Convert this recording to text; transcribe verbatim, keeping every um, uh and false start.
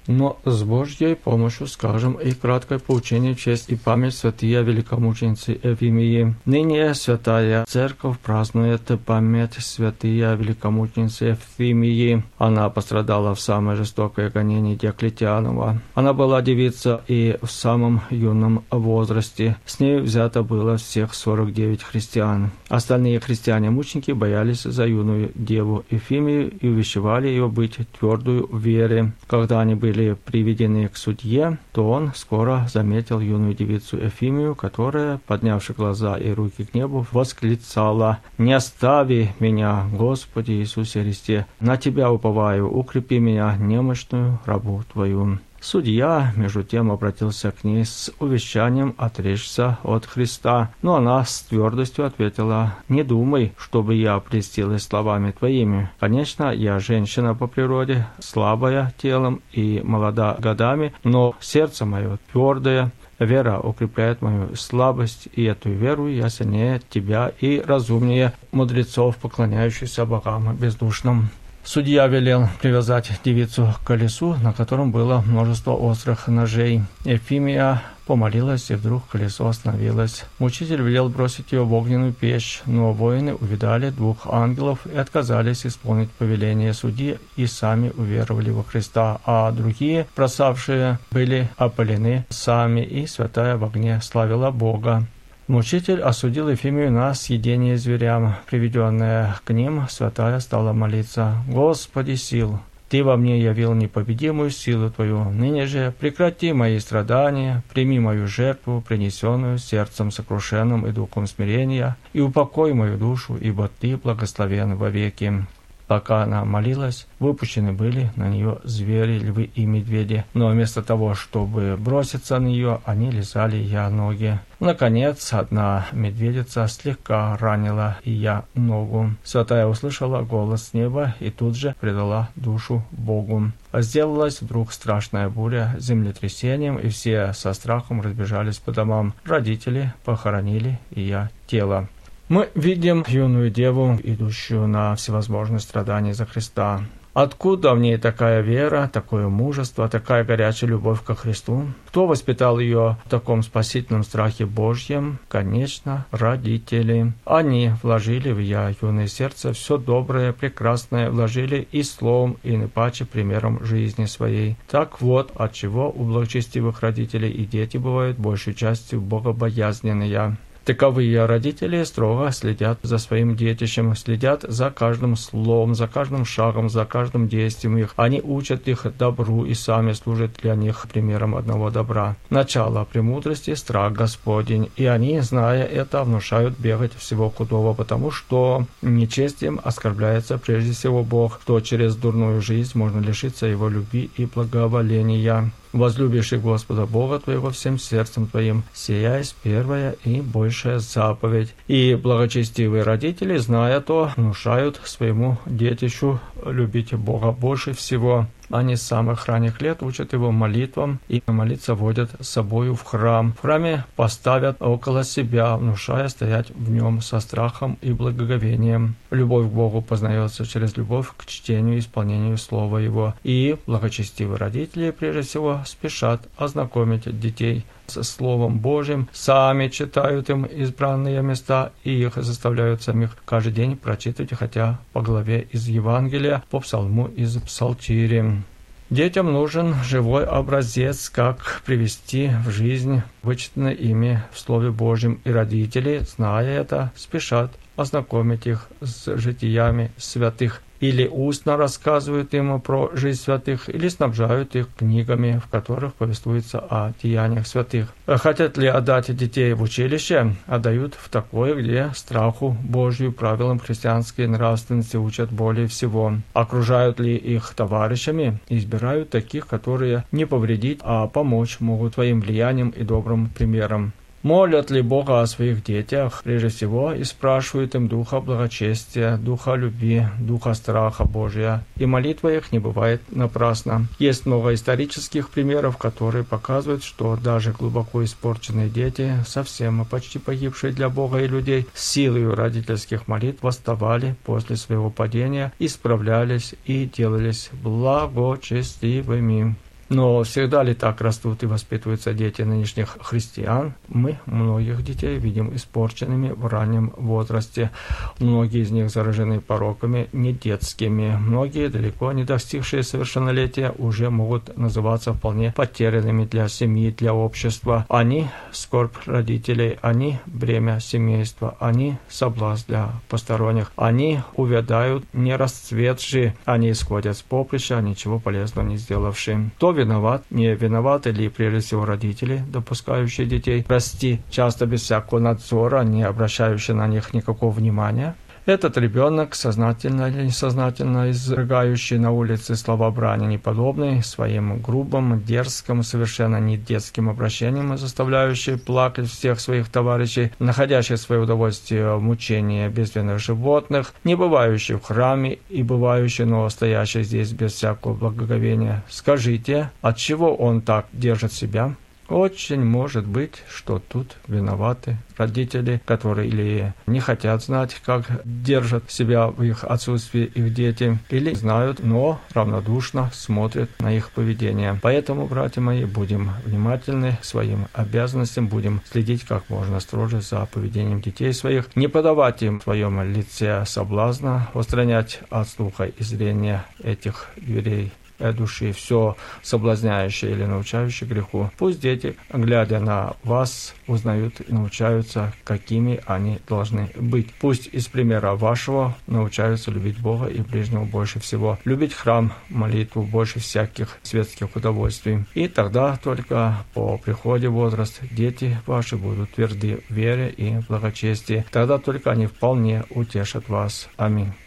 Но с Божьей помощью скажем и краткое поучение в честь и память святые великомученицы Ефимии. Ныне Святая Церковь празднует память святые великомученицы Ефимии. Она пострадала в самое жестокое гонение Диоклетианова. Она была девица и в самом юном возрасте. С ней взято было всех сорок девять христиан. Остальные христиане-мученики боялись за юную деву Ефимию и увещевали ее быть твердую в вере. Когда они были приведены к судье, то он скоро заметил юную девицу Ефимию, которая, поднявши глаза и руки к небу, восклицала: «Не остави меня, Господи Иисусе Христе, на Тебя уповаю, укрепи меня, немощную рабу Твою». Судья, между тем, обратился к ней с увещанием отречься от Христа, но она с твердостью ответила: «Не думай, чтобы я прельстилась словами твоими. Конечно, я женщина по природе, слабая телом и молода годами, но сердце мое твердое. Вера укрепляет мою слабость, и эту веру я сильнее тебя и разумнее мудрецов, поклоняющихся богам бездушным». Судья велел привязать девицу к колесу, на котором было множество острых ножей. Ефимия помолилась, и вдруг колесо остановилось. Мучитель велел бросить ее в огненную печь, но воины увидали двух ангелов и отказались исполнить повеление судьи и сами уверовали во Христа, а другие, бросавшие, были опалены сами, и святая в огне славила Бога. Мучитель осудил Ефимию на съедение зверям. Приведенная к ним, святая стала молиться: «Господи сил, Ты во мне явил непобедимую силу Твою. Ныне же прекрати мои страдания, прими мою жертву, принесенную сердцем сокрушенным и духом смирения, и упокой мою душу, ибо Ты благословен вовеки». Пока она молилась, выпущены были на нее звери, львы и медведи, но вместо того, чтобы броситься на нее, они лизали ее ноги. Наконец, одна медведица слегка ранила ее ногу. Святая услышала голос с неба и тут же предала душу Богу. Сделалась вдруг страшная буря с землетрясением, и все со страхом разбежались по домам. Родители похоронили ее тело. Мы видим юную деву, идущую на всевозможные страдания за Христа. Откуда в ней такая вера, такое мужество, такая горячая любовь ко Христу? Кто воспитал ее в таком спасительном страхе Божьем? Конечно, родители. Они вложили в ее юное сердце все доброе, прекрасное, вложили и словом, и напаче примером жизни своей. Так вот, отчего у благочестивых родителей и дети бывают большей частью богобоязненные. Таковые родители строго следят за своим детищем, следят за каждым словом, за каждым шагом, за каждым действием их. Они учат их добру и сами служат для них примером одного добра. Начало премудрости — страх Господень, и они, зная это, внушают бегать всего худого, потому что нечестием оскорбляется прежде всего Бог, что через дурную жизнь можно лишиться Его любви и благоволения. «Возлюбивший Господа Бога твоего всем сердцем твоим, сия есть первая и большая заповедь». И благочестивые родители, зная то, внушают своему детищу любить Бога больше всего. Они с самых ранних лет учат его молитвам и молиться водят с собою в храм. В храме поставят около себя, внушая стоять в нем со страхом и благоговением. Любовь к Богу познается через любовь к чтению и исполнению Слова Его. И благочестивые родители, прежде всего, спешат ознакомить детей с Словом Божьим, сами читают им избранные места и их заставляют самих каждый день прочитывать хотя по главе из Евангелия, по псалму из Псалтири. Детям нужен живой образец, как привести в жизнь вычитанное ими в Слове Божьем, и родители, зная это, спешат ознакомить их с житиями святых. Или устно рассказывают им про жизнь святых, или снабжают их книгами, в которых повествуется о деяниях святых. Хотят ли отдать детей в училище? Отдают в такое, где страху Божию, правилам христианской нравственности учат более всего. Окружают ли их товарищами? Избирают таких, которые не повредить, а помочь могут своим влиянием и добрым примером. Молят ли Бога о своих детях? Прежде всего, и спрашивают им духа благочестия, духа любви, духа страха Божия. И молитва их не бывает напрасно. Есть много исторических примеров, которые показывают, что даже глубоко испорченные дети, совсем почти погибшие для Бога и людей, силой родительских молитв восставали после своего падения, исправлялись и делались благочестивыми. Но всегда ли так растут и воспитываются дети нынешних христиан? Мы многих детей видим испорченными в раннем возрасте. Многие из них заражены пороками не детскими. Многие, далеко не достигшие совершеннолетия, уже могут называться вполне потерянными для семьи, для общества. Они – скорбь родителей, они – бремя семейства, они – соблазн для посторонних. Они увядают, не расцветшие, они исходят с поприща, ничего полезного не сделавшие. Кто виноват? Не виноваты ли прежде всего родители, допускающие детей расти, часто без всякого надзора, не обращающие на них никакого внимания? Этот ребенок, сознательно или несознательно изрыгающий на улице слова брани неподобные, своим грубым, дерзким, совершенно не детским обращением, заставляющий плакать всех своих товарищей, находящий свое удовольствие в мучении безвинных животных, не бывающий в храме и бывающий, но стоящий здесь без всякого благоговения. Скажите, от чего он так держит себя? Очень может быть, что тут виноваты родители, которые или не хотят знать, как держат себя в их отсутствии их дети, или знают, но равнодушно смотрят на их поведение. Поэтому, братья мои, будем внимательны к своим обязанностям, будем следить как можно строже за поведением детей своих, не подавать им в своем лице соблазна, устранять от слуха и зрения этих дверей души все соблазняющее или научающее греху. Пусть дети, глядя на вас, узнают и научаются, какими они должны быть. Пусть из примера вашего научаются любить Бога и ближнего больше всего, любить храм, молитву больше всяких светских удовольствий. И тогда только по приходе в возраст дети ваши будут тверды в вере и благочестии. Тогда только они вполне утешат вас. Аминь.